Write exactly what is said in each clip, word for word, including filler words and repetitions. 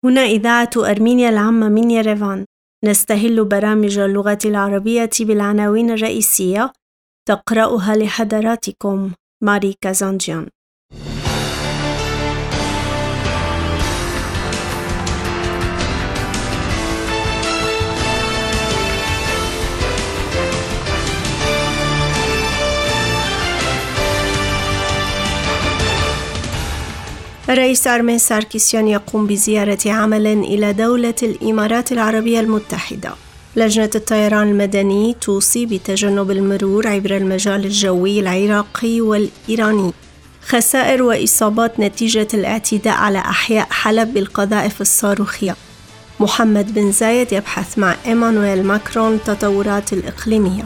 هنا إذاعة أرمينيا العامة من يريفان. نستهل برامج اللغة العربية بالعناوين الرئيسية. تقرأها لحضراتكم ماري كازانجيان. الرئيس أرمين ساركيسيان يقوم بزيارة عمل إلى دولة الإمارات العربية المتحدة. لجنة الطيران المدني توصي بتجنب المرور عبر المجال الجوي العراقي والإيراني. خسائر وإصابات نتيجة الاعتداء على أحياء حلب بالقذائف الصاروخية. محمد بن زايد يبحث مع إيمانويل ماكرون التطورات الإقليمية.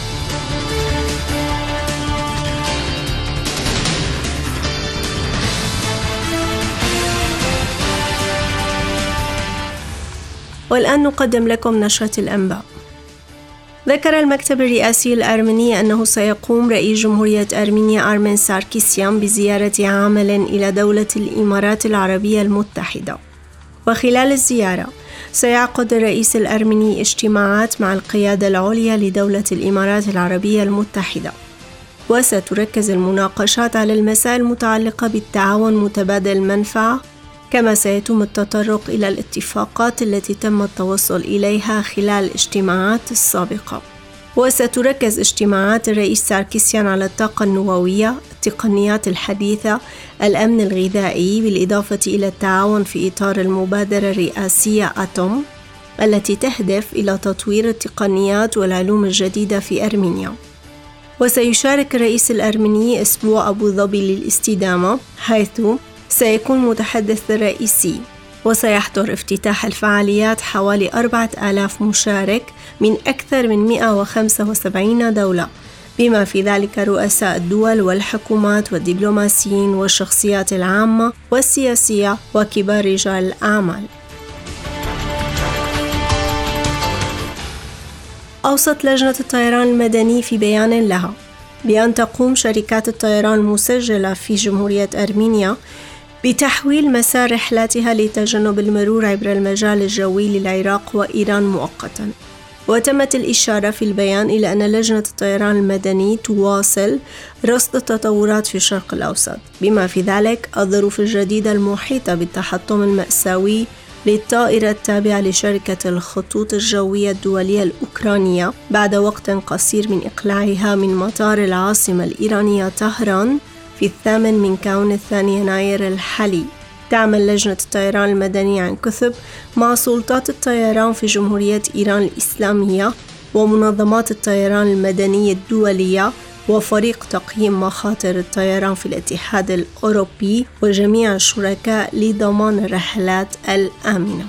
والآن نقدم لكم نشرة الأنباء. ذكر المكتب الرئاسي الأرمني أنه سيقوم رئيس جمهورية أرمينيا أرمين ساركيسيان بزيارة عمل إلى دولة الإمارات العربية المتحدة. وخلال الزيارة سيعقد الرئيس الأرمني اجتماعات مع القيادة العليا لدولة الإمارات العربية المتحدة، وستركز المناقشات على المسائل المتعلقة بالتعاون متبادل المنفعة، كما سيتم التطرق إلى الاتفاقات التي تم التوصل إليها خلال الاجتماعات السابقة. وستركز اجتماعات الرئيس ساركيسيان على الطاقة النووية، التقنيات الحديثة، الأمن الغذائي، بالإضافة إلى التعاون في إطار المبادرة الرئاسية أتوم التي تهدف إلى تطوير التقنيات والعلوم الجديدة في أرمينيا. وسيشارك الرئيس الأرمني أسبوع أبو ظبي للاستدامة، حيث سيكون متحدث رئيسي، وسيحضر افتتاح الفعاليات حوالي أربعة آلاف مشارك من أكثر من مئة وخمسة وسبعين دولة، بما في ذلك رؤساء الدول والحكومات والدبلوماسيين والشخصيات العامة والسياسية وكبار رجال الأعمال. أوصت لجنة الطيران المدني في بيان لها بأن تقوم شركات الطيران المسجلة في جمهورية أرمينيا بتحويل مسار رحلاتها لتجنب المرور عبر المجال الجوي للعراق وإيران مؤقتاً. وتمت الإشارة في البيان إلى أن لجنة الطيران المدني تواصل رصد التطورات في الشرق الأوسط، بما في ذلك الظروف الجديدة المحيطة بالتحطم المأساوي للطائرة التابعة لشركة الخطوط الجوية الدولية الأوكرانية بعد وقت قصير من إقلاعها من مطار العاصمة الإيرانية طهران في الثامن من كون الثاني يناير الحالي. تعمل لجنة الطيران المدني عن كثب مع سلطات الطيران في جمهورية إيران الإسلامية ومنظمات الطيران المدني الدولية وفريق تقييم مخاطر الطيران في الاتحاد الأوروبي وجميع الشركاء لضمان الرحلات الآمنة.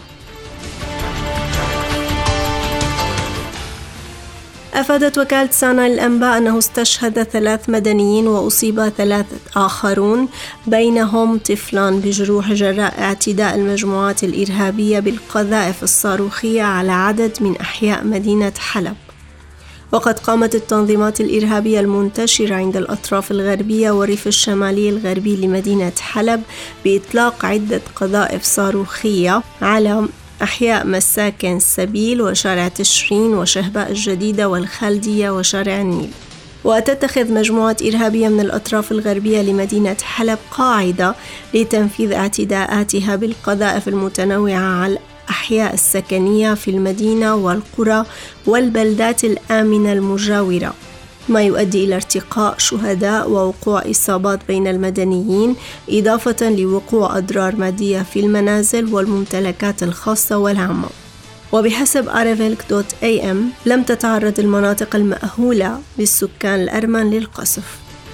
أفادت وكالة سانا للأنباء أنه استشهد ثلاث مدنيين وأصيب ثلاثة آخرون، بينهم طفلان، بجروح جراء اعتداء المجموعات الإرهابية بالقذائف الصاروخية على عدد من أحياء مدينة حلب. وقد قامت التنظيمات الإرهابية المنتشرة عند الأطراف الغربية والريف الشمالي الغربي لمدينة حلب بإطلاق عدة قذائف صاروخية على أحياء مساكن السبيل وشارع تشرين وشهباء الجديدة والخالدية وشارع النيل. وتتخذ مجموعة إرهابية من الأطراف الغربية لمدينة حلب قاعدة لتنفيذ اعتداءاتها بالقذائف المتنوعة على الأحياء السكنية في المدينة والقرى والبلدات الآمنة المجاورة، ما يؤدي إلى ارتقاء شهداء ووقوع إصابات بين المدنيين، إضافة لوقوع أضرار مادية في المنازل والممتلكات الخاصة والعامة. وبحسب أريفيلك دوت إيه إم لم تتعرض المناطق المأهولة بالسكان الأرمن للقصف.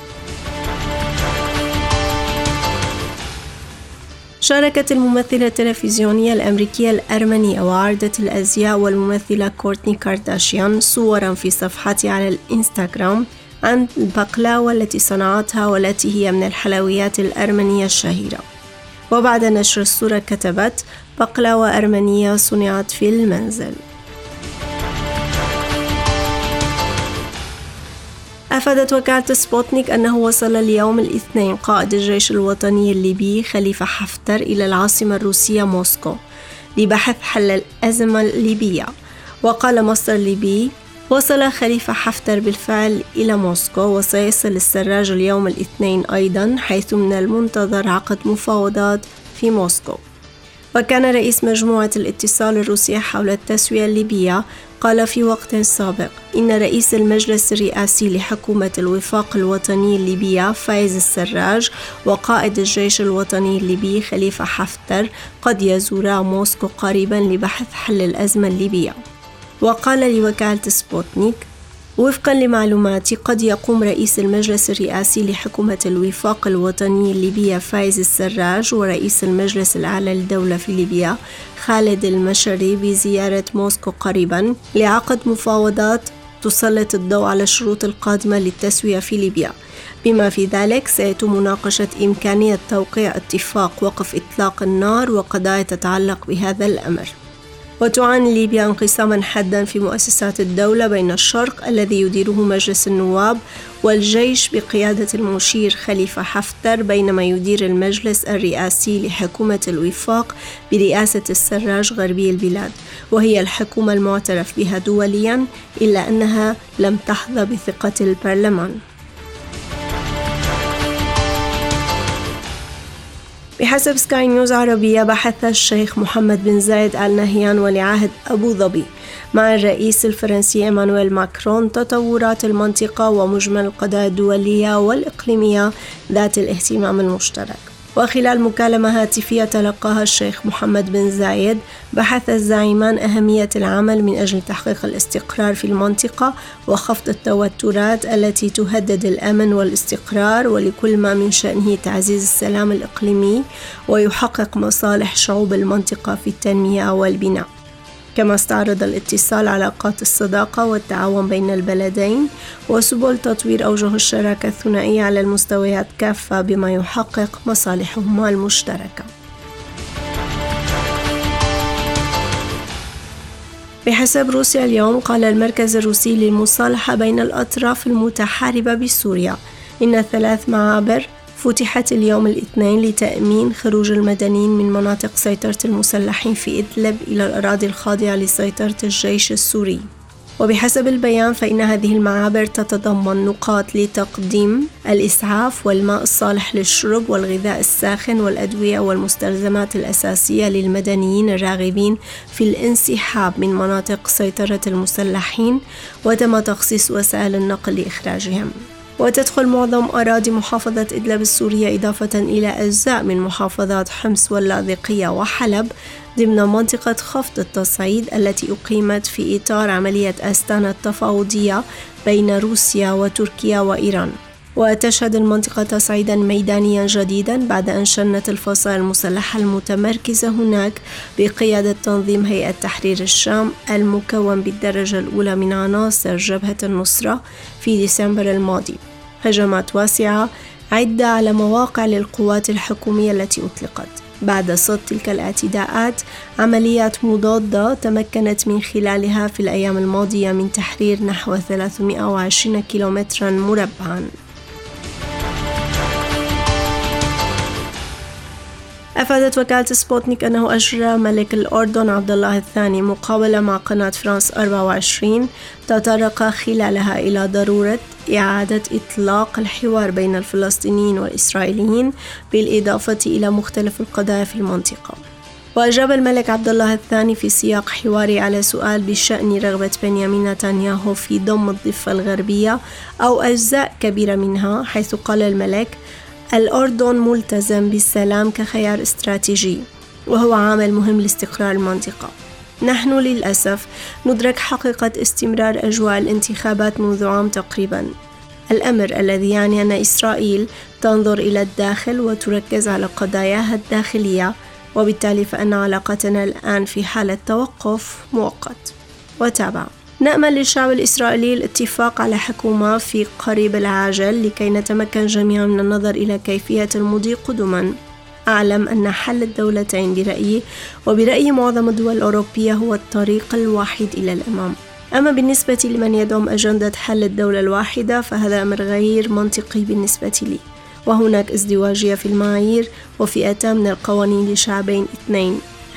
شاركت الممثلة التلفزيونية الأمريكية الأرمنية وعارضة الأزياء والممثلة كورتني كارداشيان صوراً في صفحتها على الإنستغرام عن البقلاوة التي صنعتها والتي هي من الحلويات الأرمنية الشهيرة. وبعد نشر الصورة كتبت: بقلاوة أرمنية صنعت في المنزل. أفادت وكالة سبوتنيك أنه وصل اليوم الاثنين قائد الجيش الوطني الليبي خليفة حفتر إلى العاصمة الروسية موسكو لبحث حل الأزمة الليبية. وقال مصدر ليبي: وصل خليفة حفتر بالفعل إلى موسكو، وسيصل السراج اليوم الاثنين أيضا، حيث من المنتظر عقد مفاوضات في موسكو. وكان رئيس مجموعة الاتصال الروسية حول التسوية الليبية قال في وقت سابق إن رئيس المجلس الرئاسي لحكومة الوفاق الوطني الليبية فايز السراج وقائد الجيش الوطني الليبي خليفة حفتر قد يزورا موسكو قريبا لبحث حل الأزمة الليبية. وقال لوكالة سبوتنيك: وفقا لمعلوماتي قد يقوم رئيس المجلس الرئاسي لحكومة الوفاق الوطني الليبية فايز السراج ورئيس المجلس الأعلى للدولة في ليبيا خالد المشري بزيارة موسكو قريبا لعقد مفاوضات تسلط الضوء على الشروط القادمة للتسوية في ليبيا، بما في ذلك سيتم مناقشة إمكانية توقيع اتفاق وقف إطلاق النار وقضايا تتعلق بهذا الأمر. وتعاني ليبيا انقساما حادا في مؤسسات الدولة بين الشرق الذي يديره مجلس النواب والجيش بقيادة المشير خليفة حفتر، بينما يدير المجلس الرئاسي لحكومة الوفاق برئاسة السراج غربي البلاد، وهي الحكومة المعترف بها دوليا إلا أنها لم تحظى بثقة البرلمان. بحسب سكاي نيوز عربية، بحث الشيخ محمد بن زايد آل نهيان ولي عهد أبو ظبي مع الرئيس الفرنسي إيمانويل ماكرون تطورات المنطقة ومجمل القضايا الدولية والإقليمية ذات الاهتمام المشترك. وخلال مكالمة هاتفية تلقاها الشيخ محمد بن زايد، بحث الزعيمان أهمية العمل من أجل تحقيق الاستقرار في المنطقة وخفض التوترات التي تهدد الأمن والاستقرار، ولكل ما من شأنه تعزيز السلام الإقليمي ويحقق مصالح شعوب المنطقة في التنمية والبناء. كما استعرض الاتصال علاقات الصداقة والتعاون بين البلدين وسبل تطوير أوجه الشراكة الثنائية على المستويات كافة بما يحقق مصالحهما المشتركة. بحسب روسيا اليوم، قال المركز الروسي للمصالحة بين الأطراف المتحاربة بسوريا إن ثلاث معابر فتحت اليوم الاثنين لتأمين خروج المدنيين من مناطق سيطرة المسلحين في إدلب إلى الأراضي الخاضعة لسيطرة الجيش السوري. وبحسب البيان فإن هذه المعابر تتضمن نقاط لتقديم الإسعاف والماء الصالح للشرب والغذاء الساخن والأدوية والمستلزمات الأساسية للمدنيين الراغبين في الانسحاب من مناطق سيطرة المسلحين، وتم تخصيص وسائل النقل لإخراجهم. وتدخل معظم أراضي محافظة إدلب السورية إضافة إلى أجزاء من محافظات حمص واللاذقية وحلب ضمن منطقة خفض التصعيد التي أقيمت في إطار عملية أستانا التفاوضية بين روسيا وتركيا وإيران. وتشهد المنطقة تصعيدا ميدانيا جديدا بعد أن شنت الفصائل المسلحة المتمركزة هناك بقيادة تنظيم هيئة تحرير الشام المكون بالدرجة الأولى من عناصر جبهة النصرة في ديسمبر الماضي هجمات واسعة عدة على مواقع للقوات الحكومية التي أطلقت. بعد صد تلك الاعتداءات، عمليات مضادة تمكنت من خلالها في الأيام الماضية من تحرير نحو ثلاثمائة وعشرين كيلومترا مربعا. أفادت وكالة سبوتنيك أنه أجرى ملك الأردن عبد الله الثاني مقابلة مع قناة فرانس أربعة وعشرين تطرق خلالها إلى ضرورة إعادة إطلاق الحوار بين الفلسطينيين والإسرائيليين بالإضافة إلى مختلف القضايا في المنطقة. وأجاب الملك عبد الله الثاني في سياق حواري على سؤال بشأن رغبة بنيامين نتنياهو في ضم الضفة الغربية أو أجزاء كبيرة منها، حيث قال الملك: الأردن ملتزم بالسلام كخيار استراتيجي وهو عامل مهم لاستقرار المنطقة. نحن للأسف ندرك حقيقة استمرار أجواء الانتخابات منذ عام تقريبا، الأمر الذي يعني أن إسرائيل تنظر إلى الداخل وتركز على قضاياها الداخلية، وبالتالي فإن علاقتنا الآن في حالة توقف مؤقت. وتابع: نأمل للشعب الإسرائيلي الاتفاق على حكومة في قريب العاجل لكي نتمكن جميعا من النظر إلى كيفية المضي قدما. أعلم أن حل الدولتين برأيي وبرأي معظم الدول الأوروبية هو الطريق الوحيد إلى الأمام. أما بالنسبة لمن يدعم أجندة حل الدولة الواحدة فهذا أمر غير منطقي بالنسبة لي، وهناك ازدواجية في المعايير وفئتان من القوانين لشعبين اثنين.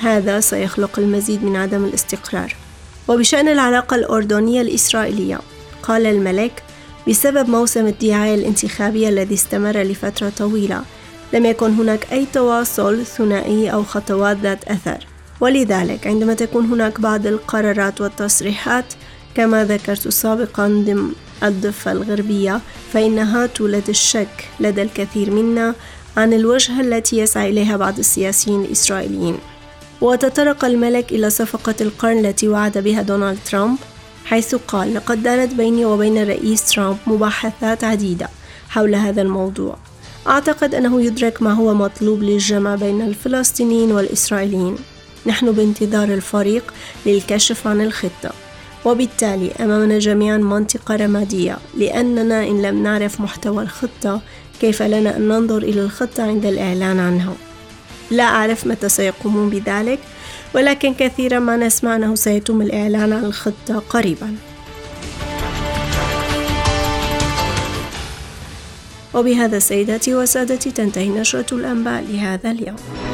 هذا سيخلق المزيد من عدم الاستقرار. وبشأن العلاقة الأردنية الإسرائيلية، قال الملك: بسبب موسم الدعاية الانتخابية الذي استمر لفترة طويلة، لم يكن هناك أي تواصل ثنائي أو خطوات ذات أثر، ولذلك عندما تكون هناك بعض القرارات والتصريحات كما ذكرت سابقا ضمن الضفة الغربية، فإنها تولد الشك لدى الكثير منا عن الوجهة التي يسعى إليها بعض السياسيين الإسرائيليين. وتطرق الملك إلى صفقة القرن التي وعد بها دونالد ترامب، حيث قال: لقد دارت بيني وبين الرئيس ترامب مباحثات عديدة حول هذا الموضوع. أعتقد أنه يدرك ما هو مطلوب للجمع بين الفلسطينيين والإسرائيليين. نحن بانتظار الفريق للكشف عن الخطة، وبالتالي أمامنا جميعا منطقة رمادية، لأننا إن لم نعرف محتوى الخطة كيف لنا أن ننظر إلى الخطة عند الإعلان عنها؟ لا أعرف متى سيقومون بذلك، ولكن كثيرا ما نسمع أنه سيتم الإعلان عن الخطة قريبا. وبهذا سيداتي وسادتي تنتهي نشرة الأنباء لهذا اليوم.